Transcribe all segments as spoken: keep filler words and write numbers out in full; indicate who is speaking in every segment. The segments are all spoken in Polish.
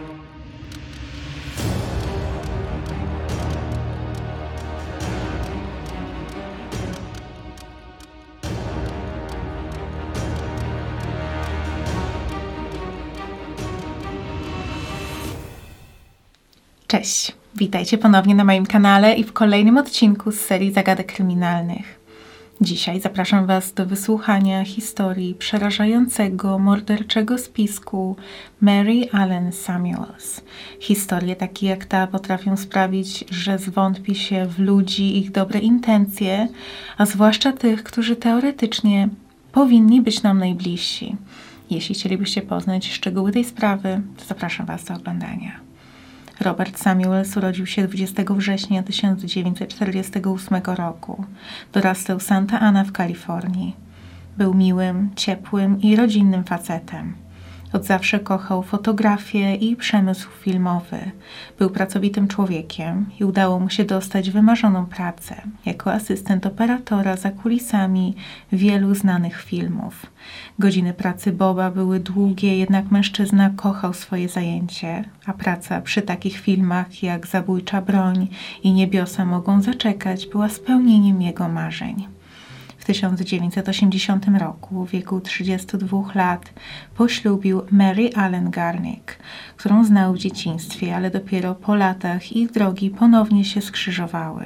Speaker 1: Cześć, witajcie ponownie na moim kanale i w kolejnym odcinku z serii zagadek kryminalnych. Dzisiaj zapraszam Was do wysłuchania historii przerażającego, morderczego spisku Mary Ellen Samuels. Historie takie jak ta potrafią sprawić, że zwątpi się w ludzi i ich dobre intencje, a zwłaszcza tych, którzy teoretycznie powinni być nam najbliżsi. Jeśli chcielibyście poznać szczegóły tej sprawy, to zapraszam Was do oglądania. Robert Samuels urodził się dwudziestego września tysiąc dziewięćset czterdziestego ósmego roku. Dorastał w Santa Ana w Kalifornii. Był miłym, ciepłym i rodzinnym facetem. Od zawsze kochał fotografię i przemysł filmowy. Był pracowitym człowiekiem i udało mu się dostać wymarzoną pracę jako asystent operatora za kulisami wielu znanych filmów. Godziny pracy Boba były długie, jednak mężczyzna kochał swoje zajęcie, a praca przy takich filmach jak Zabójcza broń i Niebiosa mogą zaczekać była spełnieniem jego marzeń. W tysiąc dziewięćset osiemdziesiątym roku, w wieku trzydziestu dwóch lat, poślubił Mary Ellen Garnick, którą znał w dzieciństwie, ale dopiero po latach ich drogi ponownie się skrzyżowały.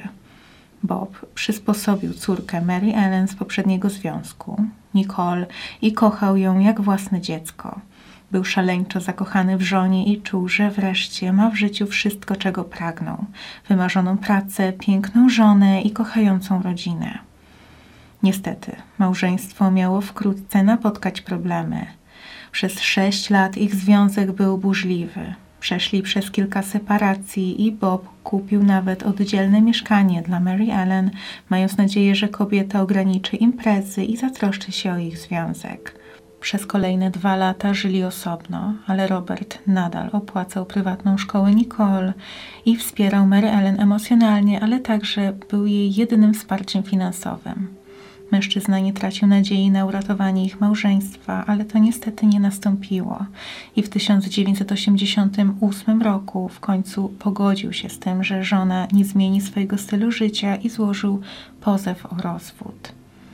Speaker 1: Bob przysposobił córkę Mary Ellen z poprzedniego związku, Nicole, i kochał ją jak własne dziecko. Był szaleńczo zakochany w żonie i czuł, że wreszcie ma w życiu wszystko, czego pragnął. Wymarzoną pracę, piękną żonę i kochającą rodzinę. Niestety, małżeństwo miało wkrótce napotkać problemy. Przez sześć lat ich związek był burzliwy. Przeszli przez kilka separacji i Bob kupił nawet oddzielne mieszkanie dla Mary Ellen, mając nadzieję, że kobieta ograniczy imprezy i zatroszczy się o ich związek. Przez kolejne dwa lata żyli osobno, ale Robert nadal opłacał prywatną szkołę Nicole i wspierał Mary Ellen emocjonalnie, ale także był jej jedynym wsparciem finansowym. Mężczyzna nie tracił nadziei na uratowanie ich małżeństwa, ale to niestety nie nastąpiło i w tysiąc dziewięćset osiemdziesiątym ósmym roku w końcu pogodził się z tym, że żona nie zmieni swojego stylu życia i złożył pozew o rozwód.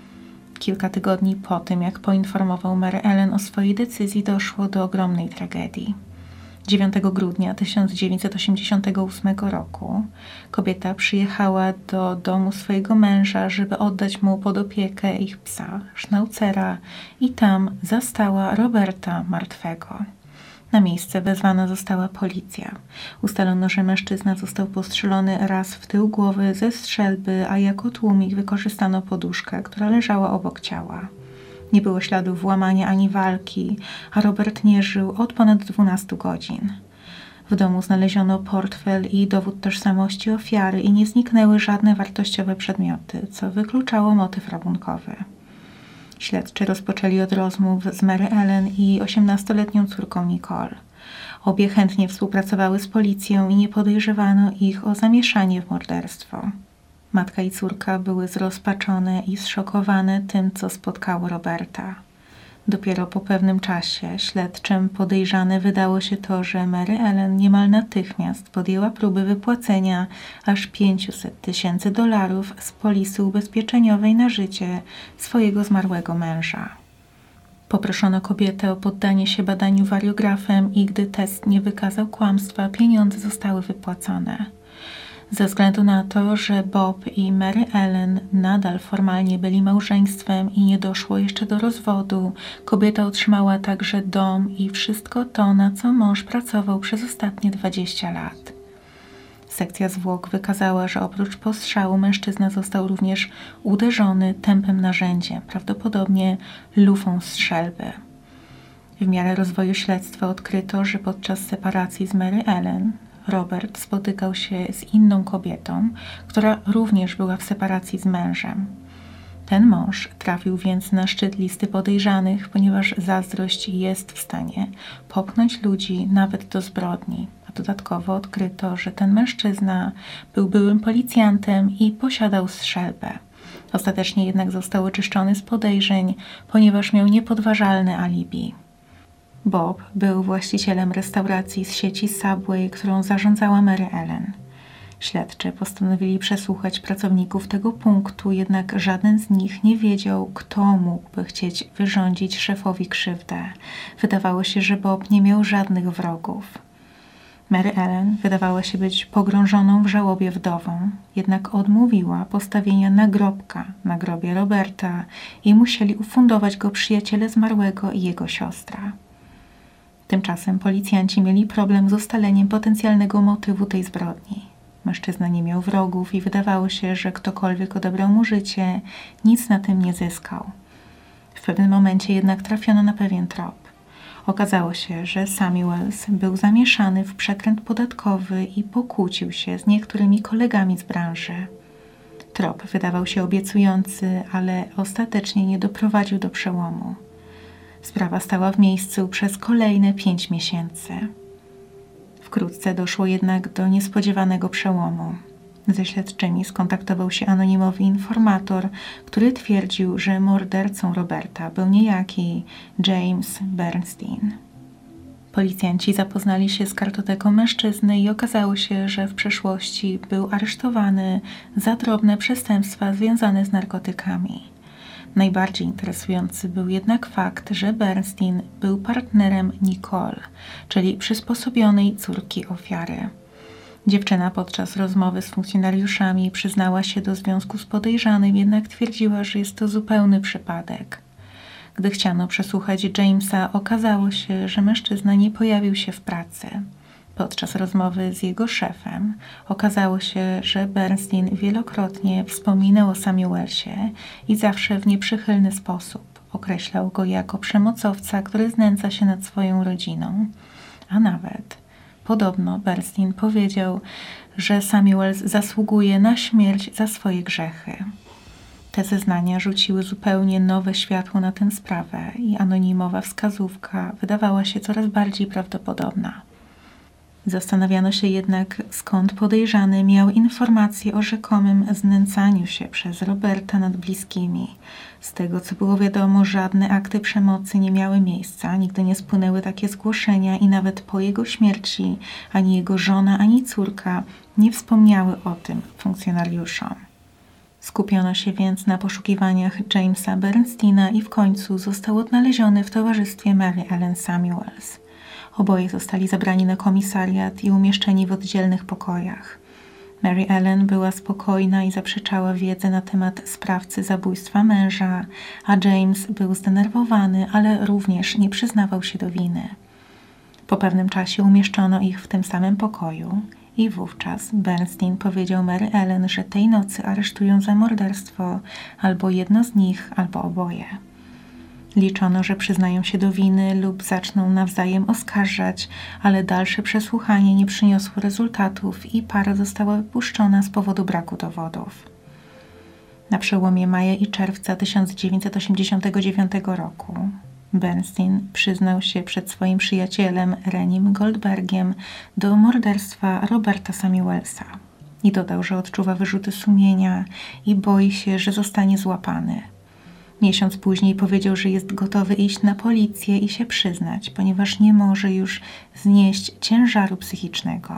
Speaker 1: Kilka tygodni po tym, jak poinformował Mary Ellen o swojej decyzji, doszło do ogromnej tragedii. dziewiątego grudnia tysiąc dziewięćset osiemdziesiątego ósmego roku kobieta przyjechała do domu swojego męża, żeby oddać mu pod opiekę ich psa, Schnauzera, i tam zastała Roberta martwego. Na miejsce wezwana została policja. Ustalono, że mężczyzna został postrzelony raz w tył głowy ze strzelby, a jako tłumik wykorzystano poduszkę, która leżała obok ciała. Nie było śladów włamania ani walki, a Robert nie żył od ponad dwunastu godzin. W domu znaleziono portfel i dowód tożsamości ofiary i nie zniknęły żadne wartościowe przedmioty, co wykluczało motyw rabunkowy. Śledczy rozpoczęli od rozmów z Mary Ellen i osiemnastoletnią córką Nicole. Obie chętnie współpracowały z policją i nie podejrzewano ich o zamieszanie w morderstwo. Matka i córka były zrozpaczone i zszokowane tym, co spotkało Roberta. Dopiero po pewnym czasie śledczym podejrzane wydało się to, że Mary Ellen niemal natychmiast podjęła próby wypłacenia aż pięciuset tysięcy dolarów z polisy ubezpieczeniowej na życie swojego zmarłego męża. Poproszono kobietę o poddanie się badaniu wariografem i gdy test nie wykazał kłamstwa, pieniądze zostały wypłacone. Ze względu na to, że Bob i Mary Ellen nadal formalnie byli małżeństwem i nie doszło jeszcze do rozwodu, kobieta otrzymała także dom i wszystko to, na co mąż pracował przez ostatnie dwadzieścia lat. Sekcja zwłok wykazała, że oprócz postrzału mężczyzna został również uderzony tępym narzędziem, prawdopodobnie lufą strzelby. W miarę rozwoju śledztwa odkryto, że podczas separacji z Mary Ellen Robert spotykał się z inną kobietą, która również była w separacji z mężem. Ten mąż trafił więc na szczyt listy podejrzanych, ponieważ zazdrość jest w stanie popchnąć ludzi nawet do zbrodni. A dodatkowo odkryto, że ten mężczyzna był byłym policjantem i posiadał strzelbę. Ostatecznie jednak został oczyszczony z podejrzeń, ponieważ miał niepodważalne alibi. Bob był właścicielem restauracji z sieci Subway, którą zarządzała Mary Ellen. Śledczy postanowili przesłuchać pracowników tego punktu, jednak żaden z nich nie wiedział, kto mógłby chcieć wyrządzić szefowi krzywdę. Wydawało się, że Bob nie miał żadnych wrogów. Mary Ellen wydawała się być pogrążoną w żałobie wdową, jednak odmówiła postawienia nagrobka na grobie Roberta i musieli ufundować go przyjaciele zmarłego i jego siostra. Tymczasem policjanci mieli problem z ustaleniem potencjalnego motywu tej zbrodni. Mężczyzna nie miał wrogów i wydawało się, że ktokolwiek odebrał mu życie, nic na tym nie zyskał. W pewnym momencie jednak trafiono na pewien trop. Okazało się, że Samuels był zamieszany w przekręt podatkowy i pokłócił się z niektórymi kolegami z branży. Trop wydawał się obiecujący, ale ostatecznie nie doprowadził do przełomu. Sprawa stała w miejscu przez kolejne pięć miesięcy. Wkrótce doszło jednak do niespodziewanego przełomu. Ze śledczymi skontaktował się anonimowy informator, który twierdził, że mordercą Roberta był niejaki James Bernstein. Policjanci zapoznali się z kartoteką mężczyzny i okazało się, że w przeszłości był aresztowany za drobne przestępstwa związane z narkotykami. Najbardziej interesujący był jednak fakt, że Bernstein był partnerem Nicole, czyli przysposobionej córki ofiary. Dziewczyna podczas rozmowy z funkcjonariuszami przyznała się do związku z podejrzanym, jednak twierdziła, że jest to zupełny przypadek. Gdy chciano przesłuchać Jamesa, okazało się, że mężczyzna nie pojawił się w pracy. Podczas rozmowy z jego szefem okazało się, że Bernstein wielokrotnie wspominał o Samuelsie i zawsze w nieprzychylny sposób. Określał go jako przemocowca, który znęca się nad swoją rodziną. A nawet, podobno Bernstein powiedział, że Samuels zasługuje na śmierć za swoje grzechy. Te zeznania rzuciły zupełnie nowe światło na tę sprawę i anonimowa wskazówka wydawała się coraz bardziej prawdopodobna. Zastanawiano się jednak, skąd podejrzany miał informacje o rzekomym znęcaniu się przez Roberta nad bliskimi. Z tego, co było wiadomo, żadne akty przemocy nie miały miejsca, nigdy nie spłynęły takie zgłoszenia i nawet po jego śmierci ani jego żona, ani córka nie wspomniały o tym funkcjonariuszom. Skupiono się więc na poszukiwaniach Jamesa Bernsteina i w końcu został odnaleziony w towarzystwie Mary Ellen Samuels. Oboje zostali zabrani na komisariat i umieszczeni w oddzielnych pokojach. Mary Ellen była spokojna i zaprzeczała wiedzy na temat sprawcy zabójstwa męża, a James był zdenerwowany, ale również nie przyznawał się do winy. Po pewnym czasie umieszczono ich w tym samym pokoju i wówczas Bernstein powiedział Mary Ellen, że tej nocy aresztują za morderstwo albo jedno z nich, albo oboje. Liczono, że przyznają się do winy lub zaczną nawzajem oskarżać, ale dalsze przesłuchanie nie przyniosło rezultatów i para została wypuszczona z powodu braku dowodów. Na przełomie maja i czerwca tysiąc dziewięćset osiemdziesiątego dziewiątego roku Bernstein przyznał się przed swoim przyjacielem Renim Goldbergiem do morderstwa Roberta Samuelsa i dodał, że odczuwa wyrzuty sumienia i boi się, że zostanie złapany. Miesiąc później powiedział, że jest gotowy iść na policję i się przyznać, ponieważ nie może już znieść ciężaru psychicznego.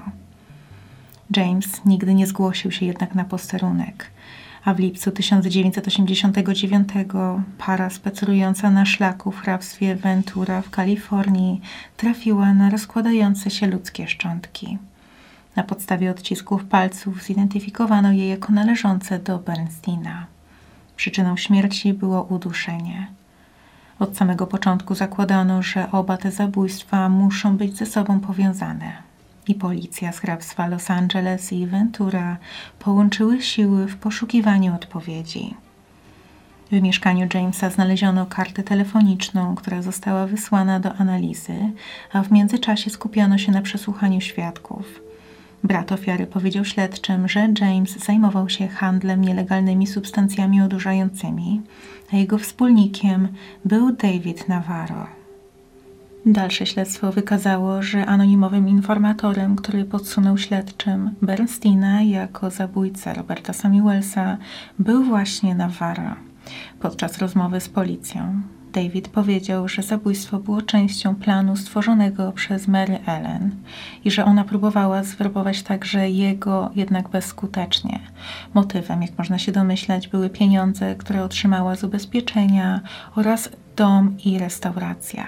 Speaker 1: James nigdy nie zgłosił się jednak na posterunek, a w lipcu tysiąc dziewięćset osiemdziesiątego dziewiątego para spacerująca na szlaku w hrabstwie Ventura w Kalifornii trafiła na rozkładające się ludzkie szczątki. Na podstawie odcisków palców zidentyfikowano je jako należące do Bernsteina. Przyczyną śmierci było uduszenie. Od samego początku zakładano, że oba te zabójstwa muszą być ze sobą powiązane. I policja z hrabstwa Los Angeles i Ventura połączyły siły w poszukiwaniu odpowiedzi. W mieszkaniu Jamesa znaleziono kartę telefoniczną, która została wysłana do analizy, a w międzyczasie skupiono się na przesłuchaniu świadków. Brat ofiary powiedział śledczym, że James zajmował się handlem nielegalnymi substancjami odurzającymi, a jego wspólnikiem był David Navarro. Dalsze śledztwo wykazało, że anonimowym informatorem, który podsunął śledczym Bernsteina jako zabójcę Roberta Samuelsa, był właśnie Navarro. Podczas rozmowy z policją David powiedział, że zabójstwo było częścią planu stworzonego przez Mary Ellen i że ona próbowała zwerbować także jego, jednak bezskutecznie. Motywem, jak można się domyślać, były pieniądze, które otrzymała z ubezpieczenia oraz dom i restauracja.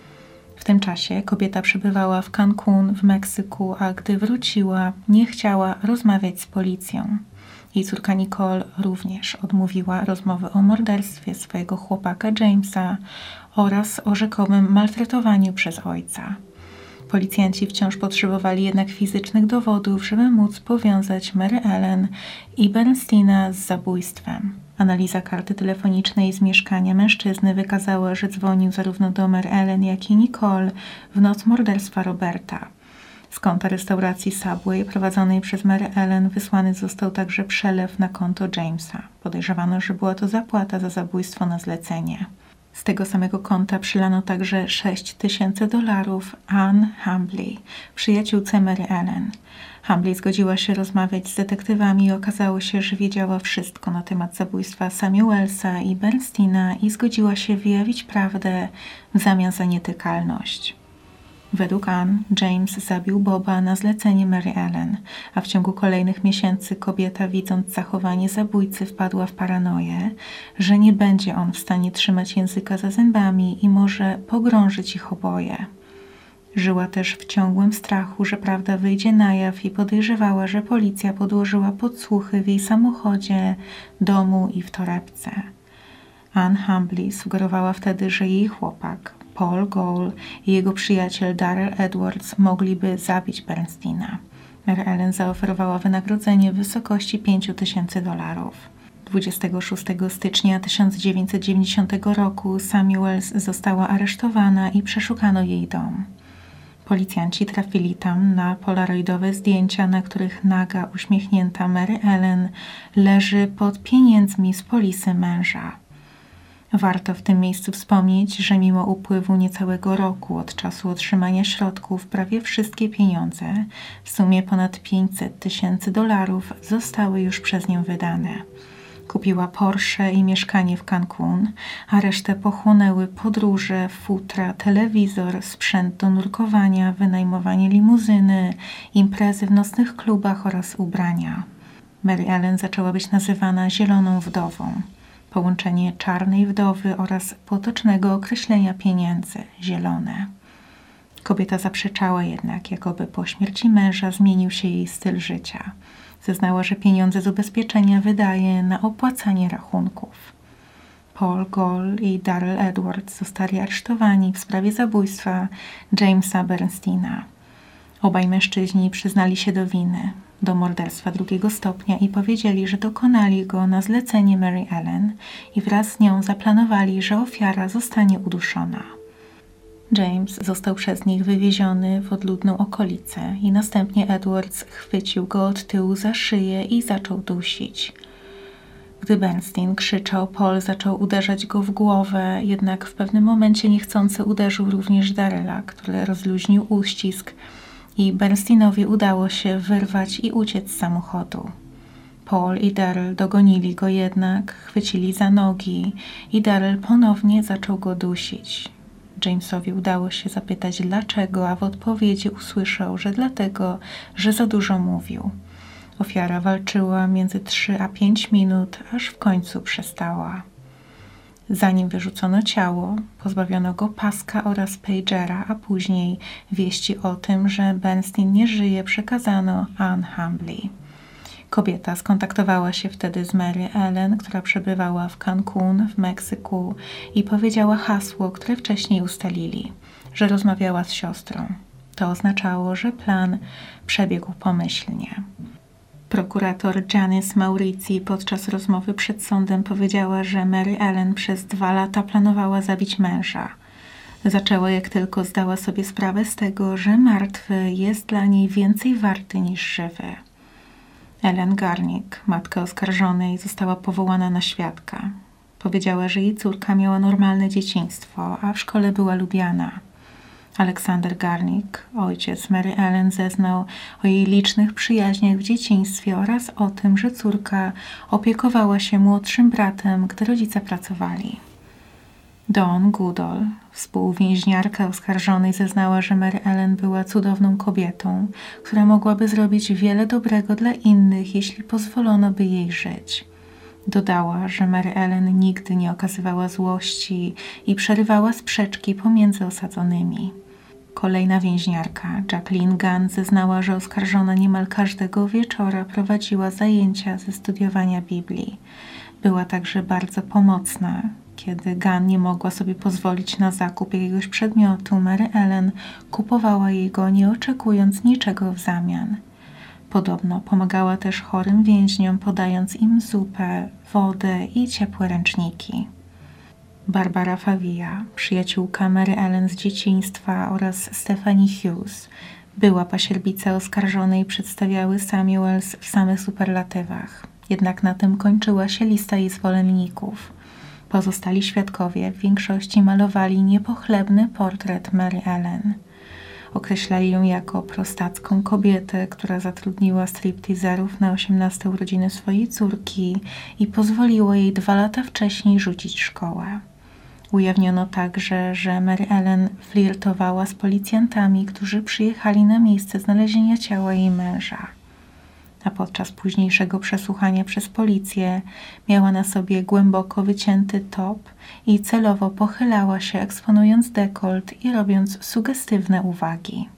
Speaker 1: W tym czasie kobieta przebywała w Cancun w Meksyku, a gdy wróciła, nie chciała rozmawiać z policją. Jej córka Nicole również odmówiła rozmowy o morderstwie swojego chłopaka Jamesa oraz o rzekomym maltretowaniu przez ojca. Policjanci wciąż potrzebowali jednak fizycznych dowodów, żeby móc powiązać Mary Ellen i Bernsteina z zabójstwem. Analiza karty telefonicznej z mieszkania mężczyzny wykazała, że dzwonił zarówno do Mary Ellen, jak i Nicole w noc morderstwa Roberta. Z konta restauracji Subway prowadzonej przez Mary Ellen wysłany został także przelew na konto Jamesa. Podejrzewano, że była to zapłata za zabójstwo na zlecenie. Z tego samego konta przylano także sześć tysięcy dolarów Ann Hambley, przyjaciółce Mary Ellen. Hambley zgodziła się rozmawiać z detektywami i okazało się, że wiedziała wszystko na temat zabójstwa Samuelsa i Bernsteina i zgodziła się wyjawić prawdę w zamian za nietykalność. Według Ann, James zabił Boba na zlecenie Mary Ellen, a w ciągu kolejnych miesięcy kobieta, widząc zachowanie zabójcy, wpadła w paranoję, że nie będzie on w stanie trzymać języka za zębami i może pogrążyć ich oboje. Żyła też w ciągłym strachu, że prawda wyjdzie na jaw i podejrzewała, że policja podłożyła podsłuchy w jej samochodzie, domu i w torebce. Ann Hambley sugerowała wtedy, że jej chłopak, Paul Gould i jego przyjaciel Darrell Edwards mogliby zabić Bernsteina. Mary Ellen zaoferowała wynagrodzenie w wysokości pięć tysięcy dolarów. dwudziestego szóstego stycznia tysiąc dziewięćset dziewięćdziesiątego roku Samuels została aresztowana i przeszukano jej dom. Policjanci trafili tam na polaroidowe zdjęcia, na których naga, uśmiechnięta Mary Ellen leży pod pieniędzmi z polisy męża. Warto w tym miejscu wspomnieć, że mimo upływu niecałego roku od czasu otrzymania środków, prawie wszystkie pieniądze, w sumie ponad pięćset tysięcy dolarów, zostały już przez nią wydane. Kupiła Porsche i mieszkanie w Cancun, a resztę pochłonęły podróże, futra, telewizor, sprzęt do nurkowania, wynajmowanie limuzyny, imprezy w nocnych klubach oraz ubrania. Mary Ellen zaczęła być nazywana Zieloną Wdową. Połączenie czarnej wdowy oraz potocznego określenia pieniędzy – zielone. Kobieta zaprzeczała jednak, jakoby po śmierci męża zmienił się jej styl życia. Zeznała, że pieniądze z ubezpieczenia wydaje na opłacanie rachunków. Paul Gould i Darrell Edwards zostali aresztowani w sprawie zabójstwa Jamesa Bernsteina. Obaj mężczyźni przyznali się do winy, do morderstwa drugiego stopnia i powiedzieli, że dokonali go na zlecenie Mary Ellen i wraz z nią zaplanowali, że ofiara zostanie uduszona. James został przez nich wywieziony w odludną okolicę i następnie Edwards chwycił go od tyłu za szyję i zaczął dusić. Gdy Bernstein krzyczał, Paul zaczął uderzać go w głowę, jednak w pewnym momencie niechcący uderzył również Darrella, który rozluźnił uścisk i Bernsteinowi udało się wyrwać i uciec z samochodu. Paul i Darrell dogonili go jednak, chwycili za nogi i Darrell ponownie zaczął go dusić. Jamesowi udało się zapytać dlaczego, a w odpowiedzi usłyszał, że dlatego, że za dużo mówił. Ofiara walczyła między trzy a pięć minut, aż w końcu przestała. Zanim wyrzucono ciało, pozbawiono go paska oraz pagera, a później wieści o tym, że Bernstein nie żyje, przekazano Ann Hambley. Kobieta skontaktowała się wtedy z Mary Ellen, która przebywała w Cancun w Meksyku i powiedziała hasło, które wcześniej ustalili, że rozmawiała z siostrą. To oznaczało, że plan przebiegł pomyślnie. Prokurator Janice Maurizi podczas rozmowy przed sądem powiedziała, że Mary Ellen przez dwa lata planowała zabić męża. Zaczęła, jak tylko zdała sobie sprawę z tego, że martwy jest dla niej więcej warty niż żywy. Ellen Garnick, matka oskarżonej, została powołana na świadka. Powiedziała, że jej córka miała normalne dzieciństwo, a w szkole była lubiana. Alexander Garnick, ojciec Mary Ellen, zeznał o jej licznych przyjaźniach w dzieciństwie oraz o tym, że córka opiekowała się młodszym bratem, gdy rodzice pracowali. Dawn Goodall, współwięźniarka oskarżonej, zeznała, że Mary Ellen była cudowną kobietą, która mogłaby zrobić wiele dobrego dla innych, jeśli pozwolono by jej żyć. Dodała, że Mary Ellen nigdy nie okazywała złości i przerywała sprzeczki pomiędzy osadzonymi. Kolejna więźniarka, Jacqueline Gunn, zeznała, że oskarżona niemal każdego wieczora prowadziła zajęcia ze studiowania Biblii. Była także bardzo pomocna. Kiedy Gunn nie mogła sobie pozwolić na zakup jakiegoś przedmiotu, Mary Ellen kupowała jej go, nie oczekując niczego w zamian. Podobno pomagała też chorym więźniom, podając im zupę, wodę i ciepłe ręczniki. Barbara Favilla, przyjaciółka Mary Ellen z dzieciństwa, oraz Stephanie Hughes, była pasierbica oskarżonej, przedstawiały Samuels w samych superlatywach. Jednak na tym kończyła się lista jej zwolenników. Pozostali świadkowie w większości malowali niepochlebny portret Mary Ellen. Określali ją jako prostacką kobietę, która zatrudniła stripteaserów na osiemnaste urodziny swojej córki i pozwoliło jej dwa lata wcześniej rzucić szkołę. Ujawniono także, że Mary Ellen flirtowała z policjantami, którzy przyjechali na miejsce znalezienia ciała jej męża. A podczas późniejszego przesłuchania przez policję miała na sobie głęboko wycięty top i celowo pochylała się, eksponując dekolt i robiąc sugestywne uwagi.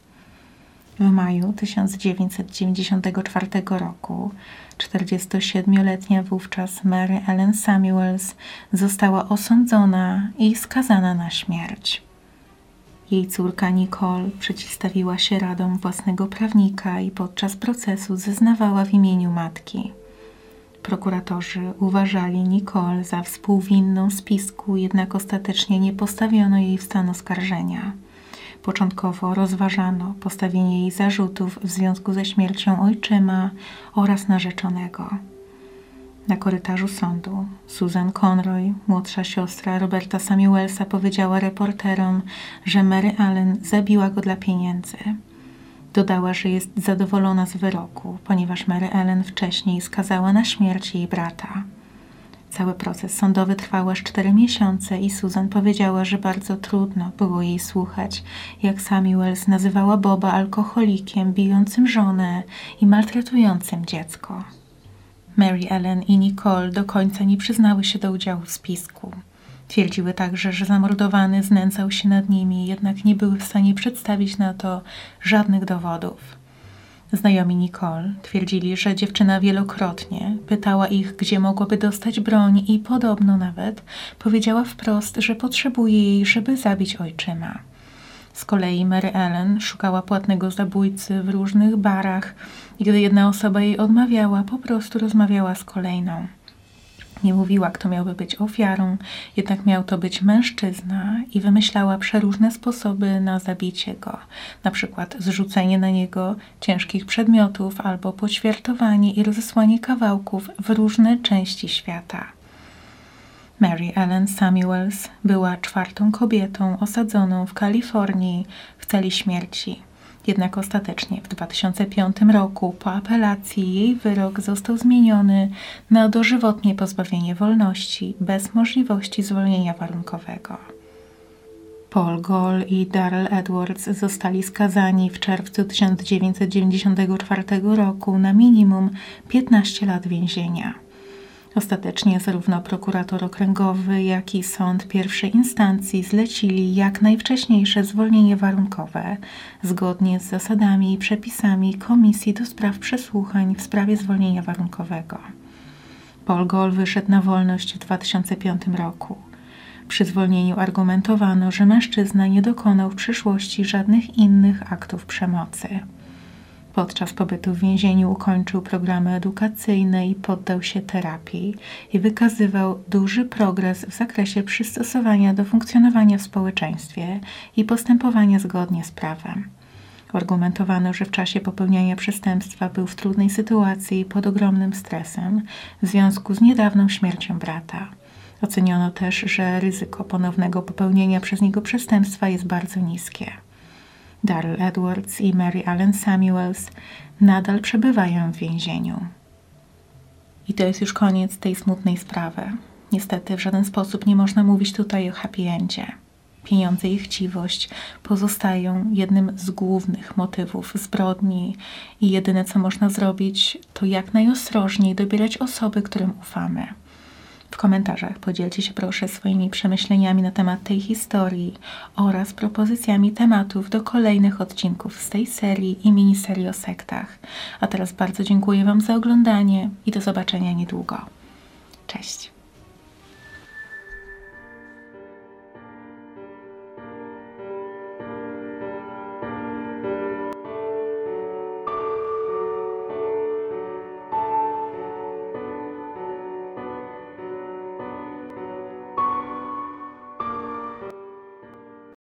Speaker 1: W maju tysiąc dziewięćset dziewięćdziesiątego czwartego roku czterdziestosiedmioletnia wówczas Mary Ellen Samuels została osądzona i skazana na śmierć. Jej córka Nicole przeciwstawiła się radom własnego prawnika i podczas procesu zeznawała w imieniu matki. Prokuratorzy uważali Nicole za współwinną spisku, jednak ostatecznie nie postawiono jej w stan oskarżenia. Początkowo rozważano postawienie jej zarzutów w związku ze śmiercią ojczyma oraz narzeczonego. Na korytarzu sądu Susan Conroy, młodsza siostra Roberta Samuelsa, powiedziała reporterom, że Mary Ellen zabiła go dla pieniędzy. Dodała, że jest zadowolona z wyroku, ponieważ Mary Ellen wcześniej skazała na śmierć jej brata. Cały proces sądowy trwał aż cztery miesiące i Susan powiedziała, że bardzo trudno było jej słuchać, jak Samuels nazywała Boba alkoholikiem, bijącym żonę i maltretującym dziecko. Mary Ellen i Nicole do końca nie przyznały się do udziału w spisku. Twierdziły także, że zamordowany znęcał się nad nimi, jednak nie były w stanie przedstawić na to żadnych dowodów. Znajomi Nicole twierdzili, że dziewczyna wielokrotnie pytała ich, gdzie mogłaby dostać broń i podobno nawet powiedziała wprost, że potrzebuje jej, żeby zabić ojczyma. Z kolei Mary Ellen szukała płatnego zabójcy w różnych barach i gdy jedna osoba jej odmawiała, po prostu rozmawiała z kolejną. Nie mówiła, kto miałby być ofiarą, jednak miał to być mężczyzna i wymyślała przeróżne sposoby na zabicie go, na przykład zrzucenie na niego ciężkich przedmiotów albo poćwiartowanie i rozesłanie kawałków w różne części świata. Mary Ellen Samuels była czwartą kobietą osadzoną w Kalifornii w celi śmierci. Jednak ostatecznie w dwa tysiące piątym roku po apelacji jej wyrok został zmieniony na dożywotnie pozbawienie wolności bez możliwości zwolnienia warunkowego. Paul Goll i Darrell Edwards zostali skazani w czerwcu tysiąc dziewięćset dziewięćdziesiątego czwartego roku na minimum piętnaście lat więzienia. Ostatecznie zarówno prokurator okręgowy, jak i sąd pierwszej instancji zlecili jak najwcześniejsze zwolnienie warunkowe, zgodnie z zasadami i przepisami Komisji do Spraw Przesłuchań w sprawie zwolnienia warunkowego. Paul Goll wyszedł na wolność w dwa tysiące piątym roku. Przy zwolnieniu argumentowano, że mężczyzna nie dokonał w przyszłości żadnych innych aktów przemocy. Podczas pobytu w więzieniu ukończył programy edukacyjne i poddał się terapii i wykazywał duży progres w zakresie przystosowania do funkcjonowania w społeczeństwie i postępowania zgodnie z prawem. Argumentowano, że w czasie popełniania przestępstwa był w trudnej sytuacji i pod ogromnym stresem w związku z niedawną śmiercią brata. Oceniono też, że ryzyko ponownego popełnienia przez niego przestępstwa jest bardzo niskie. Darrell Edwards i Mary Ellen Samuels nadal przebywają w więzieniu. I to jest już koniec tej smutnej sprawy. Niestety w żaden sposób nie można mówić tutaj o happy endzie. Pieniądze i chciwość pozostają jednym z głównych motywów zbrodni i jedyne, co można zrobić, to jak najostrożniej dobierać osoby, którym ufamy. W komentarzach podzielcie się proszę swoimi przemyśleniami na temat tej historii oraz propozycjami tematów do kolejnych odcinków z tej serii i miniserii o sektach. A teraz bardzo dziękuję Wam za oglądanie i do zobaczenia niedługo. Cześć!